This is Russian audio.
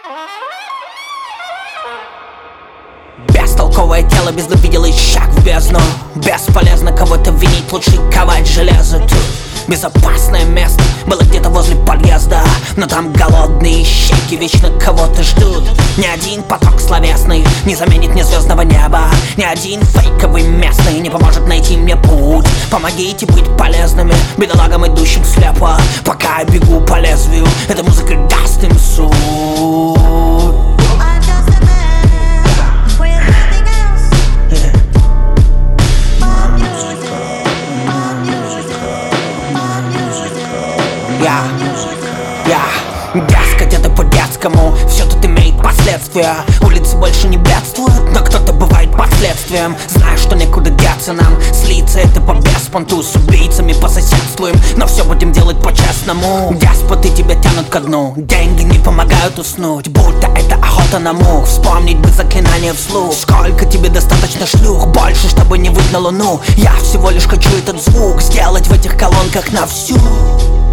Бестолковое тело без виделось шаг в бездну. Бесполезно кого-то винить, лучше ковать железо тут. Безопасное место было где-то возле подъезда, но там голодные щеки вечно кого-то ждут. Ни один поток словесный не заменит мне звездного неба. Ни один фейковый местный не поможет найти мне путь. Помогите быть полезными бедолагам, идущим слепо. Пока я бегу по лезвию, эта музыка даст им суть. Дерзко где-то по-детскому, все тут имеет последствия. Улицы больше не бедствуют, но кто-то бывает последствием. Знаю, что некуда деться нам, слиться это по беспонту. С убийцами пососедствуем, но все будем делать по-честному. Деспоты тебя тянут ко дну, деньги не помогают уснуть, будто это охота на мух. Вспомнить бы заклинание вслух. Сколько тебе достаточно шлюх, больше, чтобы не выйти на луну. Я всего лишь хочу этот звук сделать в этих колонках на всю.